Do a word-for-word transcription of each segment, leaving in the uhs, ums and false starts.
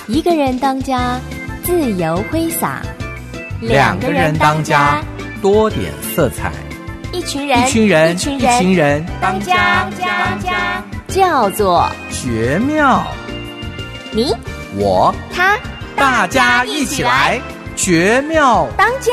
一个人当家，自由挥洒； 两个人当家，多点色彩； 一群人， 一群人， 一群人， 一群人当家，当家，叫做绝妙。 你， 我， 他， 大家一起来，绝妙当家。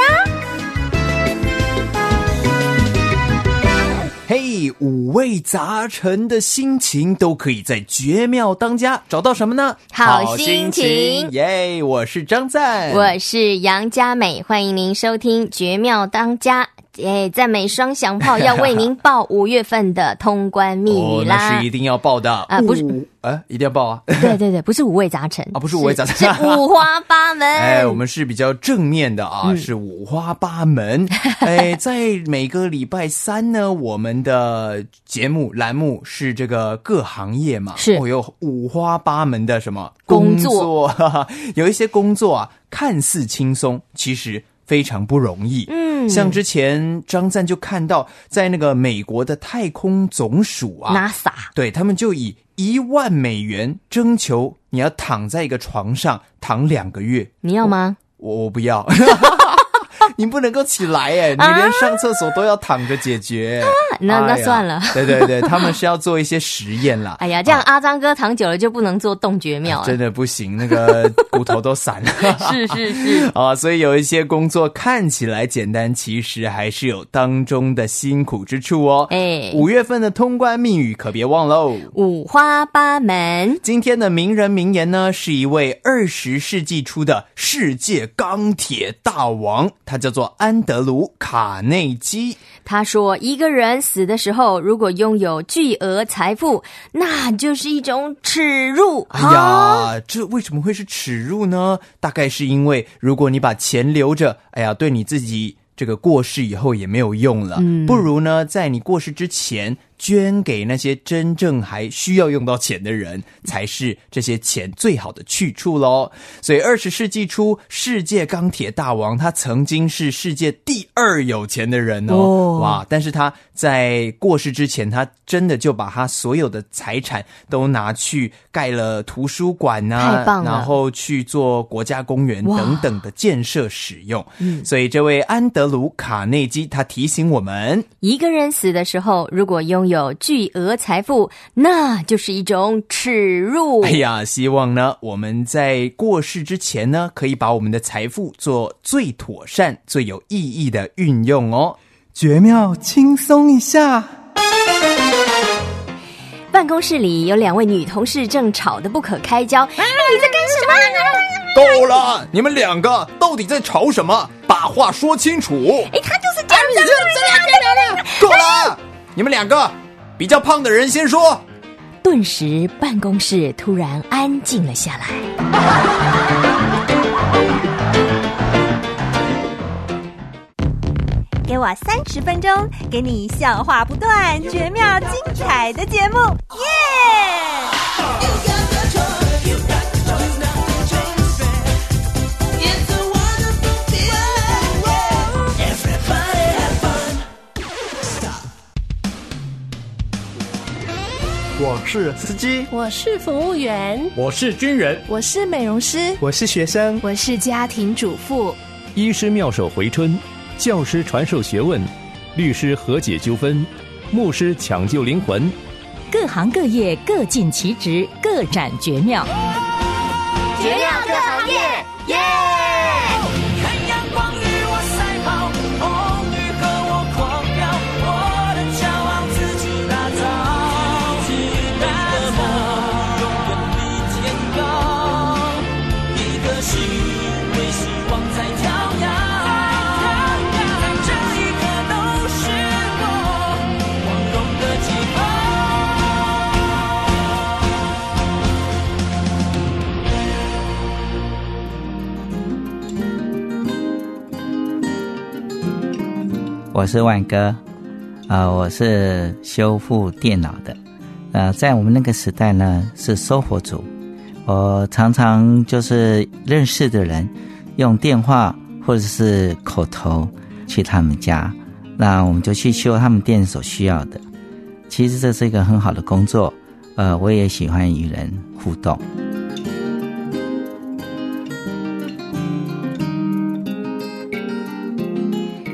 嘿、hey, 五味杂陈的心情都可以在绝妙当家找到什么呢？ 好心情耶！ yeah, 我是张赞， 我是杨佳美，欢迎您收听绝妙当家。哎，赞美双响炮要为您报五月份的通关密语啦！ 哦，那是一定要报的啊，不是， 呃，一定要报啊！ 对对对，不是五味杂陈啊，不是五味杂陈， 是, 是五花八门。 哎，我们是比较正面的啊，嗯、是五花八门。哎，在每个礼拜三呢，我们的节目栏目是这个各行业嘛， 是哦，有五花八门的什么工作，工作哈哈有一些工作啊，看似轻松，其实非常不容易。嗯，像之前张赞就看到，在那个美国的太空总署啊 ，NASA， 对他们就以一万美元征求你要躺在一个床上躺两个月， 你要吗？ 我我不要。你不能够起来耶，你连上厕所都要躺着解决。啊、 那那算了。 对对对，他们是要做一些实验啦。 哎呀，这样阿张哥躺久了就不能做动绝妙了， 啊、真的不行，那个骨头都散了。 是是是啊，所以有一些工作看起来简单，其实还是有当中的辛苦之处哦。哎，五月份的通关密语可别忘喽， 五花八门。 今天的名人名言呢，是一位二十世纪初的世界钢铁大王，他叫做安德鲁·卡内基。 他说，一个人死的时候，如果拥有巨额财富，那就是一种耻辱。 哎呀，啊、这为什么会是耻辱呢？大概是因为如果你把钱留着，哎呀，对你自己这个过世以后也没有用了，嗯、不如呢，在你过世之前捐给那些真正还需要用到钱的人，才是这些钱最好的去处咯。所以二十世纪初，世界钢铁大王他曾经是世界第二有钱的人哦，哦哇！但是他在过世之前，他真的就把他所有的财产都拿去盖了图书馆啊， 太棒了， 然后去做国家公园等等的建设使用。嗯，所以这位安德鲁·卡内基他提醒我们， 一个人死的时候，如果拥有巨额财富，那就是一种耻辱。 哎呀，希望呢我们在过世之前呢，可以把我们的财富做最妥善、最有意义的运用哦。绝妙，轻松一下。 办公室里有两位女同事正吵得不可开交。哎，你在干什么？ 够了！你们两个到底在吵什么？把话说清楚。 哎，他就是这样子。 够了！你们两个，比较胖的人先说。 顿时，办公室突然安静了下来。 给我三十分钟，给你笑话不断、绝妙精彩的节目，耶！ 我是司机， 我是服务员， 我是军人， 我是美容师， 我是学生， 我是家庭主妇。 医师妙手回春，教师传授学问，律师和解纠纷，牧师抢救灵魂。 各行各业各尽其职，各展绝妙。 绝妙各行业，耶！ 看阳光与我赛跑，风雨和我狂飙，我的骄傲自己打造。 我是万哥，呃，我是修复电脑的，呃，在我们那个时代呢是收货组，我常常就是认识的人用电话或者是口头去他们家，那我们就去修他们店所需要的。其实这是一个很好的工作，呃，我也喜欢与人互动。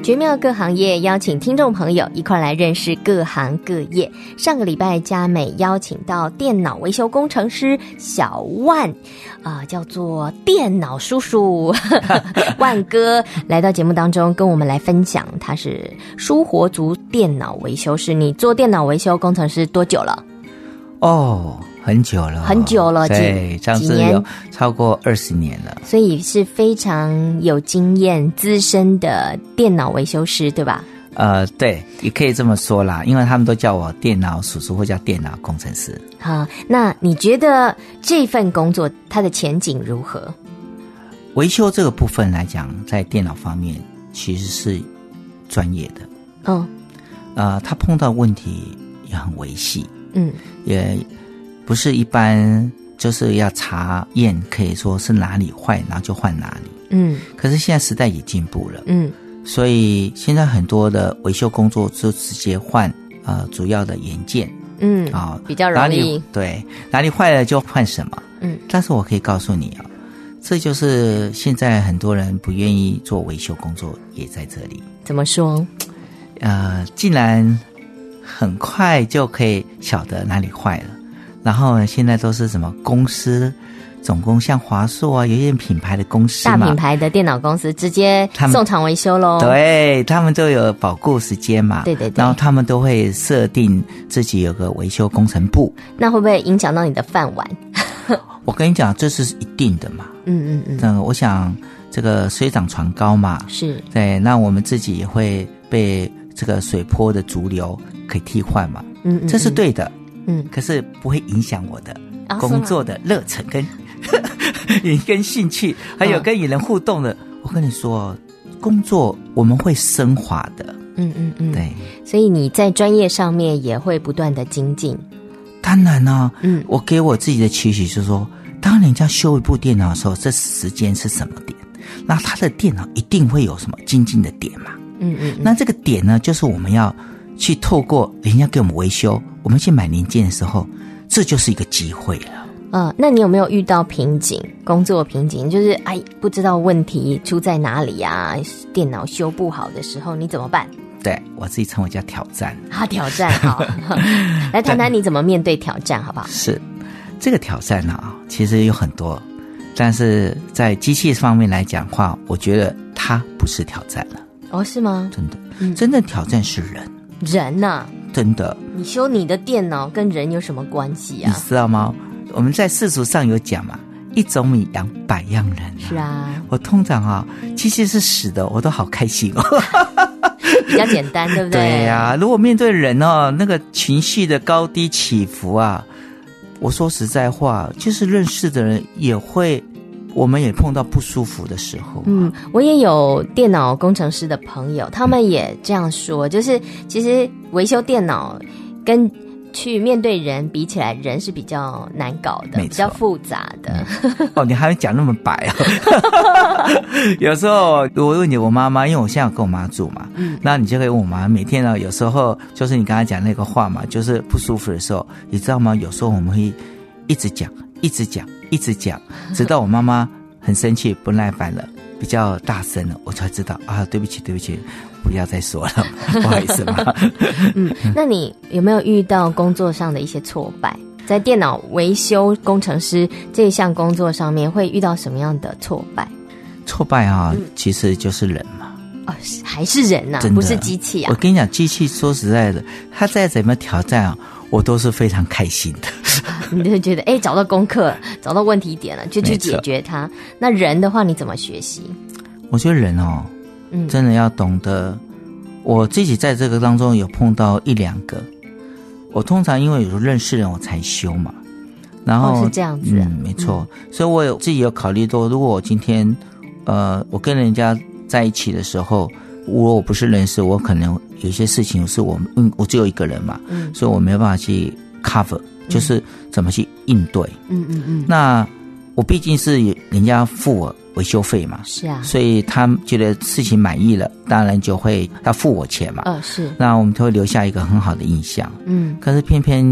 绝妙各行业邀请听众朋友一块来认识各行各业。上个礼拜佳美邀请到电脑维修工程师小万啊、呃，叫做电脑叔叔万哥来到节目当中跟我们来分享，他是舒活族电脑维修师。你做电脑维修工程师多久了？ 哦，很久了， 很久了， 对，这样子有超过二十年了， 所以是非常有经验、资深的电脑维修师，对吧？ 呃，对，也可以这么说啦，因为他们都叫我电脑叔叔或叫电脑工程师。 好，那你觉得这份工作它的前景如何？ 维修这个部分来讲，在电脑方面其实是专业的， 嗯， 呃，他碰到问题也很维系。 嗯， 也不是一般就是要查验，可以说是哪里坏，然后就换哪里。 嗯， 可是现在时代也进步了， 嗯， 所以现在很多的维修工作就直接换呃主要的元件， 嗯啊、哦， 比较容易。 对，哪里坏了就换什么。 嗯， 但是我可以告诉你啊，这就是现在很多人不愿意做维修工作也在这里。 怎么说？ 呃，竟然很快就可以晓得哪里坏了，然后现在都是什么公司总共像华硕啊，有一些品牌的公司嘛， 大品牌的电脑公司直接送厂维修咯。 对，他们都有保固时间嘛， 对对对， 然后他们都会设定自己有个维修工程部。 那会不会影响到你的饭碗？ 我跟你讲，这是一定的嘛。 嗯嗯嗯。 那我想这个水涨船高嘛， 是对， 那我们自己也会被这个水波的逐流可以替换嘛， 嗯, 嗯, 嗯， 这是对的， 嗯， 可是不会影响我的工作的热忱跟、 哦、 跟兴趣，还有跟与人互动的。哦、我跟你说，工作我们会升华的， 嗯嗯嗯， 对， 所以你在专业上面也会不断的精进。 当然呢、哦， 嗯， 我给我自己的期许是说，当人家修一部电脑的时候，这时间是什么点？那他的电脑一定会有什么精进的点嘛？ 嗯嗯， 那这个点呢，就是我们要去透过人家给我们维修，我们去买零件的时候，这就是一个机会了。 呃，那你有没有遇到瓶颈？工作瓶颈就是哎，不知道问题出在哪里啊？电脑修不好的时候，你怎么办？ 对，我自己称为叫挑战。 啊，挑战好，来谈谈你怎么面对挑战，好不好？ 是这个挑战啊，其实有很多，但是在机器方面来讲的话，我觉得它不是挑战了。 哦，是吗？ 真的， 嗯， 真正挑战是人。 人呐、啊， 真的。 你修你的电脑跟人有什么关系啊？ 你知道吗？我们在世俗上有讲嘛，一种米养百样人、啊。 是啊。 我通常啊，机器是死的，我都好开心哦。 比较简单，对不对？ 对呀、啊，如果面对人哦，那个情绪的高低起伏啊，我说实在话，就是认识的人也会。我们也碰到不舒服的时候、啊。 嗯，我也有电脑工程师的朋友，他们也这样说，就是其实维修电脑跟去面对人比起来，人是比较难搞的，比较复杂的。 嗯、哦，你还会讲那么白哦？有时候我问你，我妈妈，因为我现在有跟我妈住嘛，嗯，那你就可以问我妈，每天呢，有时候就是你刚才讲那个话嘛，就是不舒服的时候，你知道吗？有时候我们会一直讲，一直讲。一直讲，直到我妈妈很生气、不耐烦了，比较大声了，我才知道啊，对不起，对不起，不要再说了，不好意思嘛。 嗯，那你有没有遇到工作上的一些挫败？在电脑维修工程师这一项工作上面，会遇到什么样的挫败？ 挫败啊，嗯、其实就是人嘛。 哦，还是人呐、啊，不是机器啊。 我跟你讲，机器说实在的，它再怎么挑战啊，我都是非常开心的。 你就觉得哎，找到功课，找到问题点了，就去解决它。那人的话，你怎么学习？ 我觉得人哦，嗯，真的要懂得。我自己在这个当中有碰到一两个，我通常因为有时候认识人我才修嘛，然后、 哦、是这样子、啊， 嗯，没错。嗯、所以我有自己有考虑到，如果我今天呃，我跟人家在一起的时候，如果我不是认识，我可能有些事情是我嗯，我只有一个人嘛，嗯，所以我没有办法去 cover。就是怎么去应对， 嗯嗯嗯。 那我毕竟是人家付我维修费嘛， 是啊， 所以他觉得事情满意了，当然就会要付我钱嘛。 呃，是。 那我们就会留下一个很好的印象。 嗯。 可是偏偏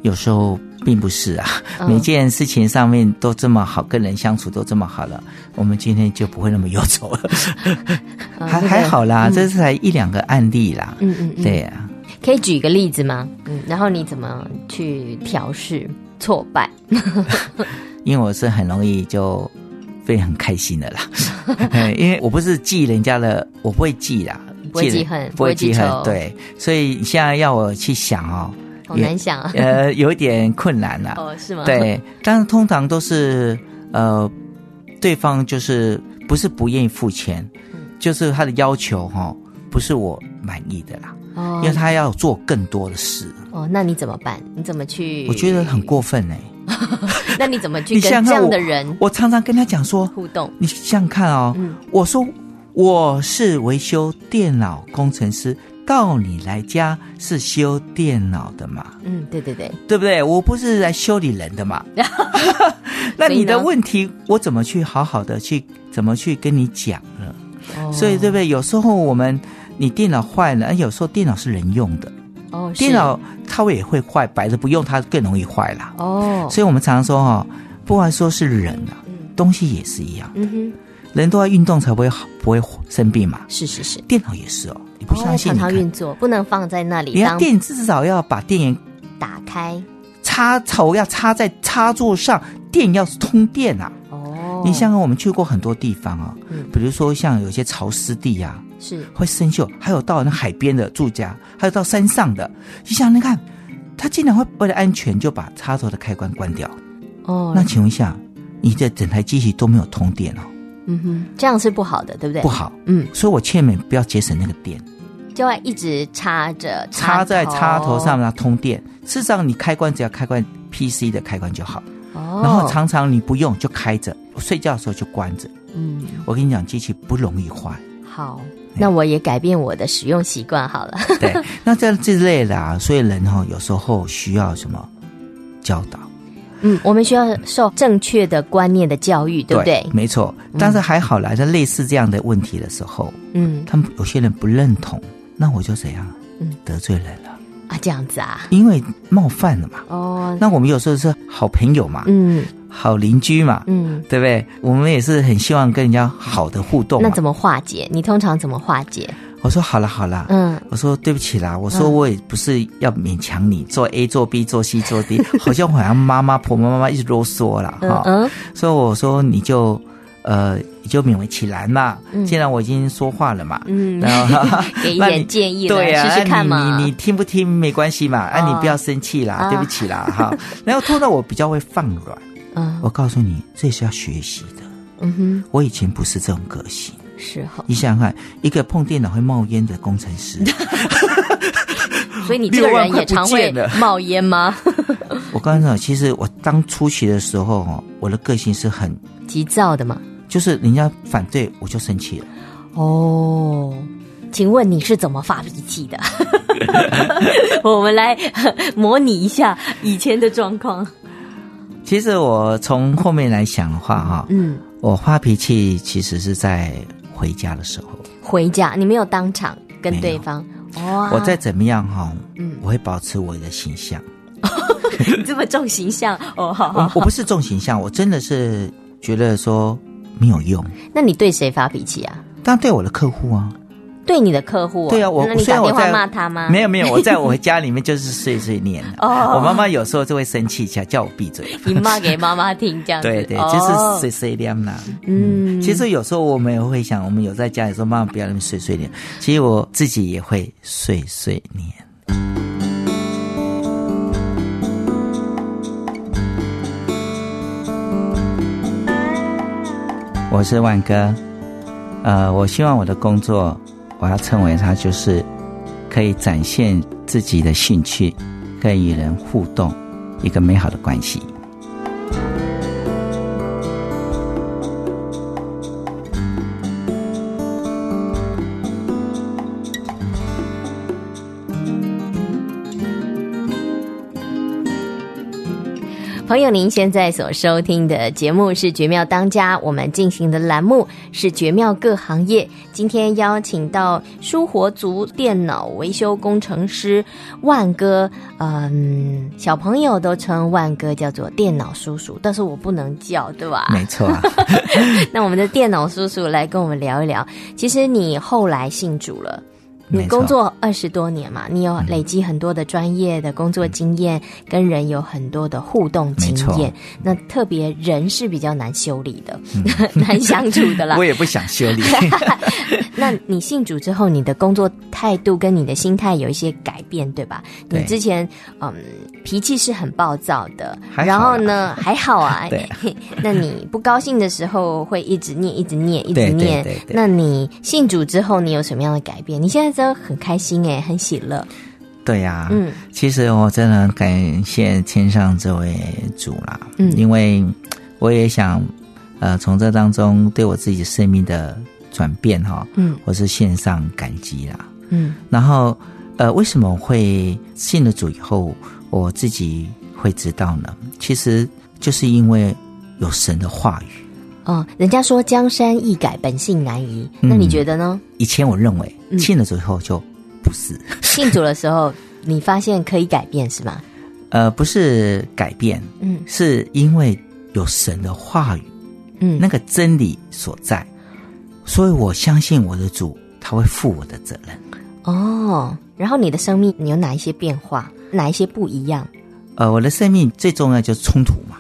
有时候并不是啊， 嗯每件事情上面都这么好，跟人相处都这么好了，我们今天就不会那么忧愁了。还还好啦， 嗯这是才一两个案例啦。 嗯嗯嗯， 对啊， 可以举个例子吗？嗯，然后你怎么去调试挫败？ 因为我是很容易就会很开心的啦，因为我不是记人家的，我不会记啦， 不会记恨， 不会记恨不会记仇， 对，所以现在要我去想哦， 好难想啊。 呃，有一点困难啦。 哦，是吗？， 对，但是通常都是呃，对方就是不是不愿意付钱，就是他的要求哈、哦，不是我满意的啦， 哦因为他要做更多的事， 哦，那你怎么办？你怎么去？ 我觉得很过分哎。 那你怎么去你跟这样想想看我的人我常常跟他讲说， 互动？ 你想想看哦， 嗯我说我是维修电脑工程师，到你来家是修电脑的嘛， 嗯，对对对， 对不对？我不是来修理人的嘛。那你的问题，我怎么去好好的去怎么去跟你讲呢？ 哦所以对不对？有时候我们你电脑坏了，有时候电脑是人用的， 哦，是电脑它也会坏，摆着不用它更容易坏啦。 哦， 所以我们常常说哈、哦，不管说是人啊，东西也是一样， 嗯哼， 人都要运动才不会好，不会生病嘛。 是是是， 电脑也是哦，你不相信哦、 你看， 常常运作，不能放在那里你要当电至少要把电源打开插头要插在插座上，电要通电啊。 哦。 你想想，我们去过很多地方啊、 嗯比如说像有些潮湿地呀、啊， 是会生锈，还有到那海边的住家，还有到山上的，你想想看，他竟然会为了安全就把插头的开关关掉。 哦， 那请问一下，你的整台机器都没有通电哦， 嗯哼，这样是不好的，对不对？ 不好。 嗯， 所以我劝你不要节省那个电， 就要一直插着插在插头上面。 让它通电。事实上，你开关只要开关 P C 的开关就好， 哦， 然后常常你不用就开着，睡觉的时候就关着。 嗯， 我跟你讲，机器不容易坏。 好，那我也改变我的使用习惯好了。 对，那这这类的啊，所以人哈、哦、有时候需要什么教导。 嗯，我们需要受正确的观念的教育，对不对？ 没错，但是还好啦，在类似这样的问题的时候， 嗯， 他们有些人不认同，那我就怎样？ 嗯， 得罪人了啊，这样子啊， 因为冒犯了嘛。 哦， 那我们有时候是好朋友嘛， 嗯好邻居嘛， 嗯， 对不对？我们也是很希望跟人家好的互动嘛。 那怎么化解？你通常怎么化解？ 我说好了好了， 嗯， 我说对不起啦，我说我也不是要勉强你做 A 做 B 做 C 做 D， 好像好像妈妈婆妈妈一直啰嗦了哈。 嗯嗯， 所以我说你就呃你就勉为其难嘛， 嗯既然我已经说话了嘛， 嗯， 然后给一那你点建议了， 对啊， 试试看嘛。 你你你听不听没关系嘛，啊， 哦你不要生气啦， 啊对不起啦哈。然后通常我比较会放软， 嗯我告诉你，这也是要学习的。 嗯哼， 我以前不是这种个性。 是哈。 你想想看，一个碰电脑会冒烟的工程师， 所以你这个人也常会六万块不见了冒烟吗？ 我告诉你，其实我当初期的时候哦，我的个性是很， 急躁的嘛。 就是人家反对我就生气了。 哦，请问你是怎么发脾气的？我们来模拟一下以前的状况。 其实我从后面来想的话哈， 嗯， 我发脾气其实是在回家的时候， 回家你没有当场跟对方，哇， 我再怎么样哈， 嗯我会保持我的形象。 你这么重形象哦，好好好。 我我不是重形象，我真的是觉得说没有用。 那你对谁发脾气啊？ 当然对我的客户啊， 对你的客户、哦？ 对啊，我那你虽然我在打电话骂他吗？ 没有没有，我在我家里面就是碎碎念。 哦我妈妈有时候就会生气一下，叫我闭嘴。 你骂给妈妈听这样子。 对对， 哦、 就是碎碎念啦。 嗯， 其实有时候我们也会想，我们有在家里说妈妈不要那么碎碎念，其实我自己也会碎碎念。我是万哥，呃，我希望我的工作，我要称为它就是可以展现自己的兴趣，跟与人互动，一个美好的关系。 朋友，您现在所收听的节目是《绝妙当家》，我们进行的栏目是《绝妙各行业》。今天邀请到舒活族电脑维修工程师万哥，嗯，小朋友都称万哥叫做电脑叔叔，但是我不能叫，对吧？ 没错啊。 那我们的电脑叔叔来跟我们聊一聊，其实你后来信主了。你工作二十多年嘛，你有累积很多的专业的工作经验，嗯、跟人有很多的互动经验。那特别人是比较难修理的，嗯、难相处的啦。 我也不想修理。 那你信主之后，你的工作态度跟你的心态有一些改变，对吧？对，你之前嗯脾气是很暴躁的，然后呢还好啊。对。那你不高兴的时候会一直念，一直念，一直念。对对对对。那你信主之后，你有什么样的改变？你现在都很开心哎，很喜乐。 对呀、啊，嗯，其实我真的很感谢天上这位主啦，嗯，因为我也想，呃，从这当中对我自己生命的转变哈，嗯，我是献上感激啦，嗯，然后呃，为什么我会信了主以后，我自己会知道呢？其实就是因为有神的话语。 哦，人家说江山易改，本性难移。那你觉得呢？ 以前我认为信了主以后就不是。 信主的时候，你发现可以改变是吗？ 呃，不是改变，嗯，是因为有神的话语，嗯，那个真理所在，所以我相信我的主，他会负我的责任。 哦，然后你的生命，你有哪一些变化？哪一些不一样？ 呃，我的生命最重要就是冲突嘛。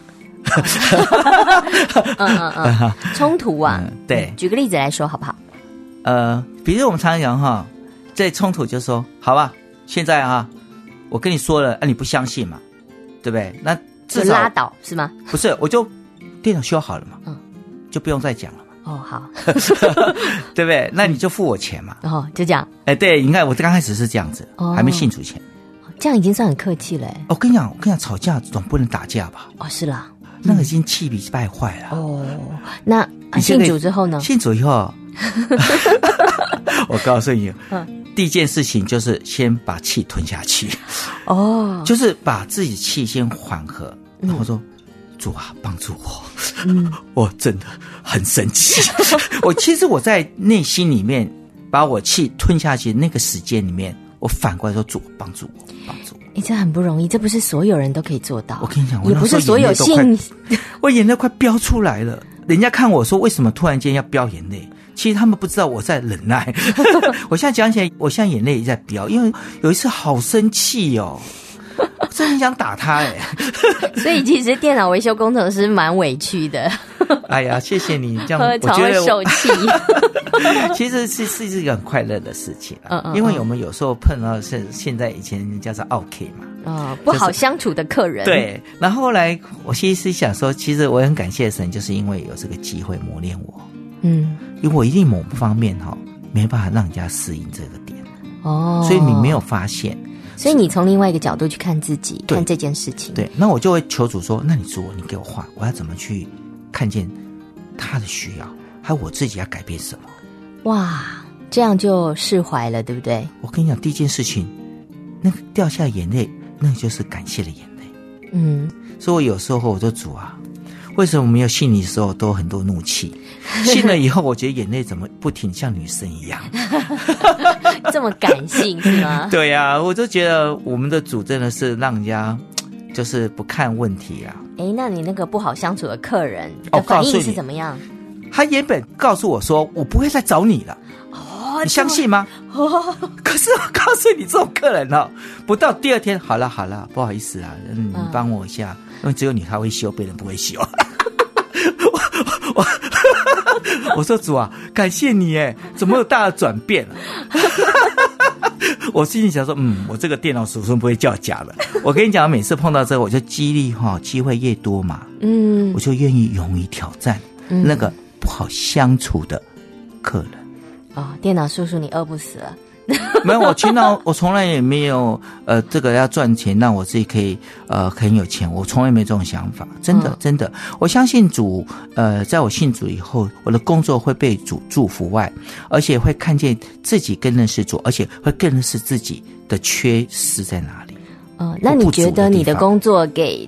嗯嗯嗯，冲突啊、嗯， 对， 举个例子来说好不好？ 呃，比如我们常常讲哈，这冲突就说，好吧，现在啊，我跟你说了，啊，你不相信嘛，对不对？那至少就拉倒是吗？ 不是，我就电脑修好了嘛，嗯，就不用再讲了嘛。 哦，好， 对不对？那你就付我钱嘛。 哦，就这样。 哎，对，你看我刚开始是这样子，哦、还没信主前。 这样已经算很客气了。 我、哦、跟你讲，我跟你讲，吵架总不能打架吧？ 哦，是啦， 那个已经气比败坏了。 哦，那、啊、信主之后呢？ 信主以后，我告诉你，嗯，第一件事情就是先把气吞下去。哦，就是把自己气先缓和，然后说：“嗯、主啊，帮助我。嗯”我真的很生气。我其实我在内心里面把我气吞下去，那个时间里面。我反过来说，主帮助我，帮助我。 欸，这很不容易，这不是所有人都可以做到。 我跟你讲， 也不是所有信， 我眼泪快飙出来了。人家看我说，为什么突然间要飙眼泪？其实他们不知道我在忍耐。我现在讲起来，我现在眼泪也在飙，因为有一次好生气哦，我真的很想打他哎。 所以其实电脑维修工程师蛮委屈的。 哎呀，谢谢你这样， 我觉得受气。 其实是是一个很快乐的事情、啊，嗯嗯嗯，因为我们有时候碰到是现在以前人家是 OK 嘛， 哦，不好相处的客人。 就是、对，然后后来我其实想说，其实我很感谢神，就是因为有这个机会磨练我，嗯，因为我一定某方面哈、哦、没办法让人家适应这个点，哦，所以你没有发现， 所以你从另外一个角度去看自己，看这件事情， 对，那我就会求主说，那你主，你给我话，我要怎么去看见他的需要，还有我自己要改变什么。 哇，这样就释怀了，对不对？ 我跟你讲，第一件事情，那个掉下眼泪，那个就是感谢的眼泪。嗯，所以我有时候我就主啊，为什么没有信你的时候都有很多怒气，信了以后，我觉得眼泪怎么不停像女生一样， 这么感性是吗？ 对呀、啊，我就觉得我们的主真的是让人家就是不看问题啊。 哎，那你那个不好相处的客人的反应是怎么样？ 他原本告诉我说，我不会再找你了。哦，你相信吗？哦，可是我告诉你，这种客人哦，不到第二天，好了好了，不好意思啊，嗯，你帮我一下，因为只有你他会修，别人不会修。我我我说主啊，感谢你哎，怎么有大的转变了？我心里想说，嗯，我这个电脑叔叔不会叫假的。我跟你讲，每次碰到这个，我就激励哈，机会越多嘛，嗯，我就愿意勇于挑战、嗯、那个不好相处的客人。 哦，电脑叔叔，你饿不死了。 没有，我听到我从来也没有呃，这个要赚钱，让我自己可以呃很有钱，我从来没这种想法，真的、嗯、真的，我相信主，呃，在我信主以后，我的工作会被主祝福外，而且会看见自己更认识主，而且会更认识自己的缺失在哪里。 哦，那你觉得你的工作给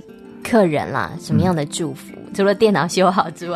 客人啦什么样的祝福？嗯、除了电脑修好之外，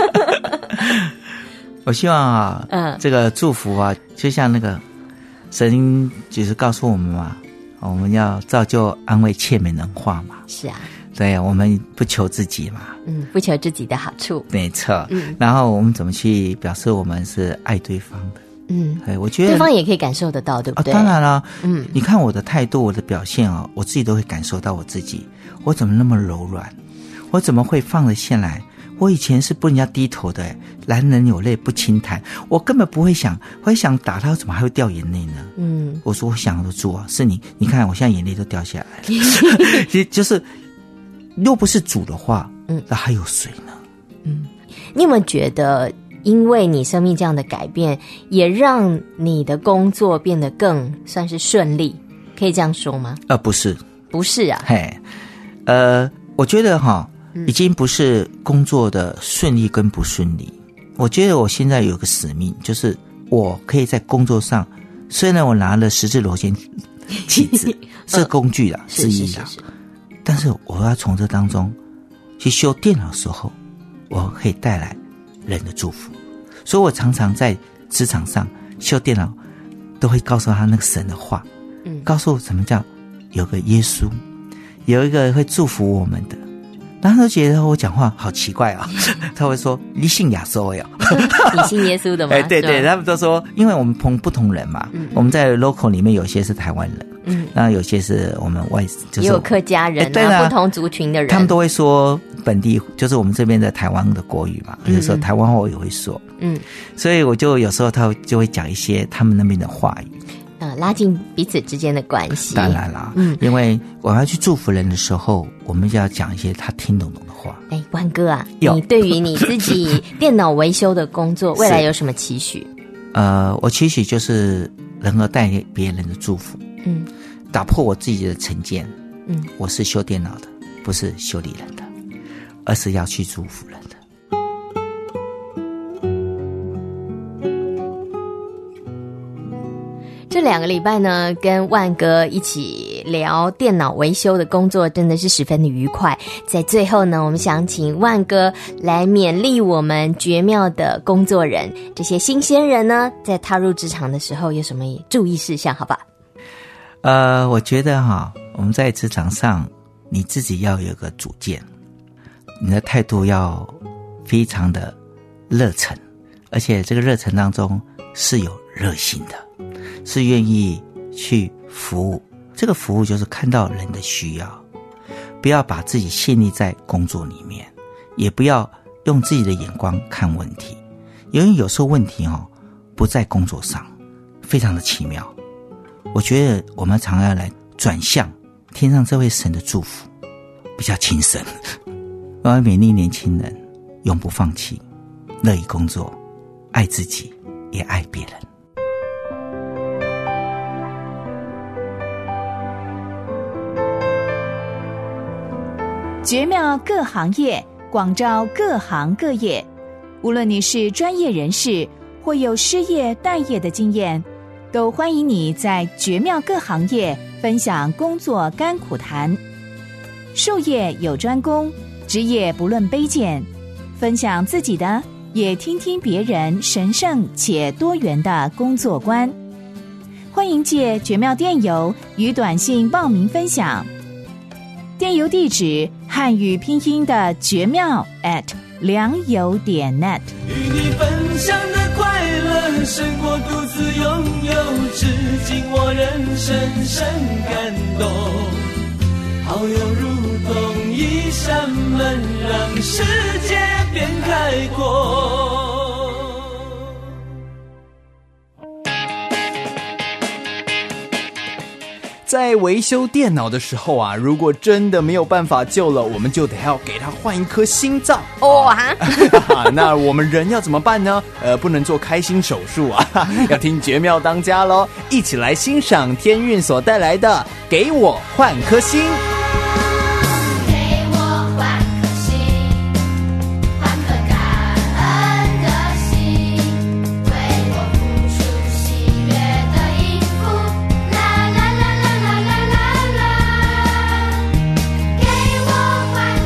我希望啊，嗯，这个祝福啊，就像那个神就是告诉我们嘛，我们要造就、安慰、切美人化嘛。 是啊。 对，我们不求自己嘛， 嗯，不求自己的好处， 没错。嗯，然后我们怎么去表示我们是爱对方的？嗯，对，我觉得对方也可以感受得到，对不对？ 啊、当然了，嗯，你看我的态度、我的表现啊、哦，我自己都会感受到我自己，我怎么那么柔软？我怎么会放得下来？我以前是不人家低头的，男人有泪不轻弹，我根本不会想，我会想打他，怎么还会掉眼泪呢？嗯，我说我想得住啊，是你，你看我现在眼泪都掉下来了，其实就是。若不是主的话，嗯，那还有谁呢？ 嗯，你有没有觉得，因为你生命这样的改变，也让你的工作变得更算是顺利？可以这样说吗？ 呃，不是， 不是啊， 嘿，呃，我觉得哈，已经不是工作的顺利跟不顺利。我觉得我现在有个使命，就是我可以在工作上，虽然我拿了十字螺旋起子是工具啦、之一啦。但是我要从这当中去修电脑的时候，我可以带来人的祝福。所以我常常在职场上修电脑，都会告诉他那个神的话，嗯，告诉什么叫有个耶稣，有一个会祝福我们的。然后他都觉得我讲话好奇怪啊、哦，他会说你信亚稣呀？ 你信耶稣的吗？ 哎，对对，他们都说，因为我们同不同人嘛，嗯、我们在 local 里面有些是台湾人。嗯，那有些是我们外，就是也有客家人、啊，对啊，不同族群的人， 他们都会说本地，就是我们这边的台湾的国语嘛，有时候台湾话我也会说，嗯，所以我就有时候他就会讲一些他们那边的话语， 呃，拉近彼此之间的关系。 当然啦，嗯，因为我要去祝福人的时候，我们就要讲一些他听懂懂的话。 哎，万哥啊，你对于你自己电脑维修的工作，未来有什么期许？ 呃，我期许就是能够带给别人的祝福。嗯，打破我自己的成见。嗯，我是修电脑的，不是修理人的，而是要去祝福人的。 这两个礼拜呢，跟万哥一起聊电脑维修的工作，真的是十分的愉快。在最后呢，我们想请万哥来勉励我们绝妙的工作人，这些新鲜人呢，在踏入职场的时候有什么注意事项，好吧？ 呃，我觉得哈，我们在职场上，你自己要有个主见，你的态度要非常的热忱，而且这个热忱当中是有热心的，是愿意去服务。这个服务就是看到人的需要，不要把自己陷溺在工作里面，也不要用自己的眼光看问题，因为有时候问题哦不在工作上，非常的奇妙。我觉得我们常要来转向天上这位神的祝福，比较轻省。我要勉励年轻人永不放弃，乐意工作，爱自己也爱别人。 绝妙各行业，广招各行各业。无论你是专业人士或有失业待业的经验，都欢迎你在绝妙各行业分享工作甘苦谈。术业有专攻，职业不论卑贱，分享自己的，也听听别人神圣且多元的工作观。欢迎借绝妙电邮与短信报名分享。电邮地址汉语拼音的绝妙 at 良友点 net。 与你分享的快乐胜过独自拥有，至今我仍深深感动。好友如同一扇门，让世界变开阔。 在维修电脑的时候啊，如果真的没有办法救了，我们就得要给他换一颗心脏哦啊！ 那我们人要怎么办呢？呃，不能做开心手术啊，要听绝妙当家咯，一起来欣赏天韵所带来的《给我换颗心》。 给我换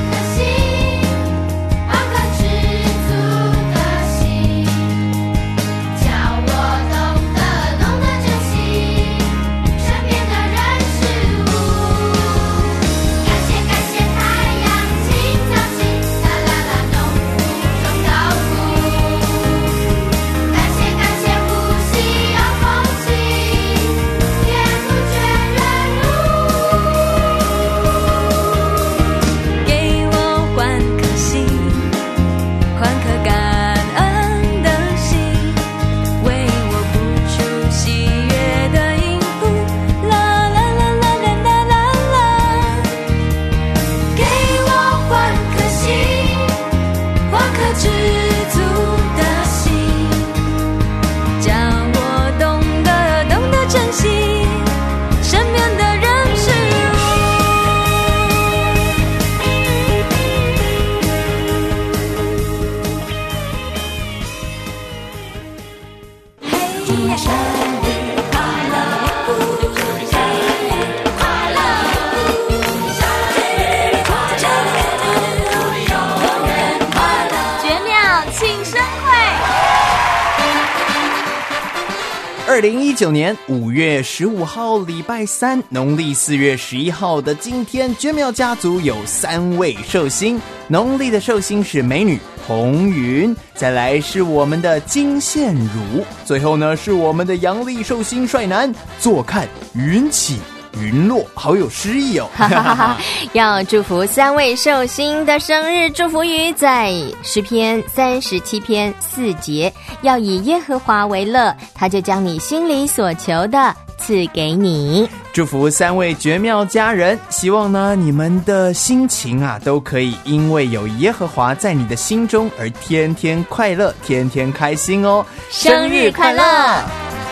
二零一九年五月十五号礼拜三，农历四月十一号的今天，绝妙家族有三位寿星，农历的寿星是美女红云，再来是我们的金线茹，最后呢是我们的阳历寿星帅男坐看云起云落，好有诗意哦！ 要祝福三位寿星的生日祝福语，在诗篇三十七篇四节，要以耶和华为乐，他就将你心里所求的赐给你。 祝福三位绝妙家人，希望呢你们的心情啊都可以因为有耶和华在你的心中而天天快乐，天天开心哦！ 生日快乐！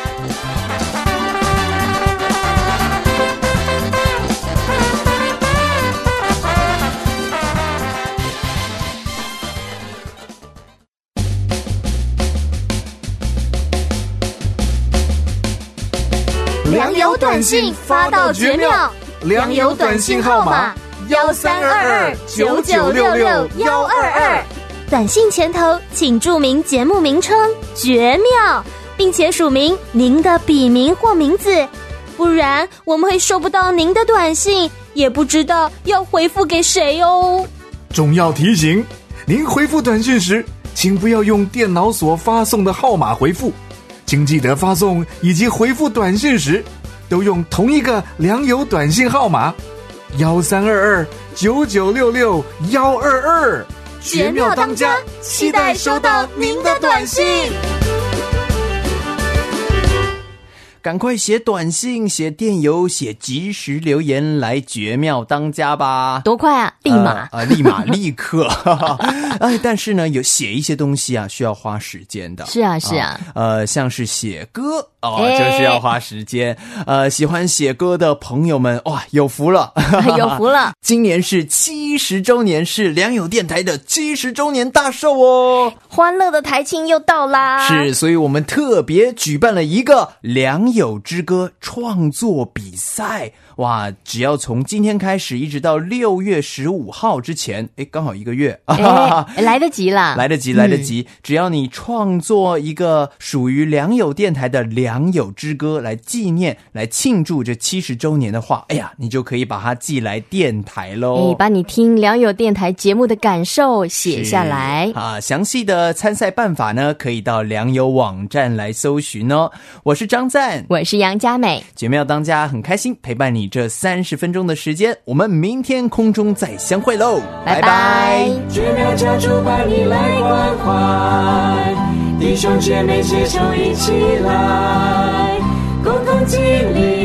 良友短信发到绝妙，良友短信号码幺三二二九九六六幺二二， 短信前头请注明节目名称绝妙，并且署名您的笔名或名字，不然我们会收不到您的短信，也不知道要回复给谁哦。 重要提醒，您回复短信时，请不要用电脑所发送的号码回复，请记得发送以及回复短信时都用同一个良友短信号码幺三二二九九六六幺二二。 绝妙当家，期待收到您的短信。 赶快写短信、写电邮、写即时留言来绝妙当家吧！ 多快啊，立马！ 呃，呃立马，立刻！哎，但是呢，有写一些东西啊，需要花时间的。 是啊，是啊。 啊呃，像是写歌哦，就是要花时间。呃，喜欢写歌的朋友们，哇，有福了， 有福了！ 今年是七十周年，是良友电台的七十周年大寿哦！ 欢乐的台庆又到啦！ 是，所以我们特别举办了一个良友之歌创作比赛。哇，只要从今天开始一直到六月十五号之前，诶，刚好一个月， 诶来得及啦， 来得及来得及、嗯、只要你创作一个属于良友电台的良友之歌来纪念来庆祝这七十周年的话，哎呀，你就可以把它寄来电台咯。 把你听良友电台节目的感受写下来啊，详细的参赛办法呢可以到良友网站来搜寻哦。我是张赞， 我是杨佳美， 绝妙当家很开心陪伴你这三十分钟的时间，我们明天空中再相会喽， 拜拜。 绝妙家族把你来关怀，弟兄姐妹携手一起来，共同经历